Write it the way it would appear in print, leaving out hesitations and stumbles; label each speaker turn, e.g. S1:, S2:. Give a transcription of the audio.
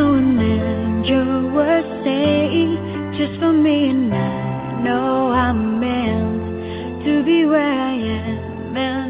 S1: know an angel was saying, just for me, and I know I'm meant to be where I am. And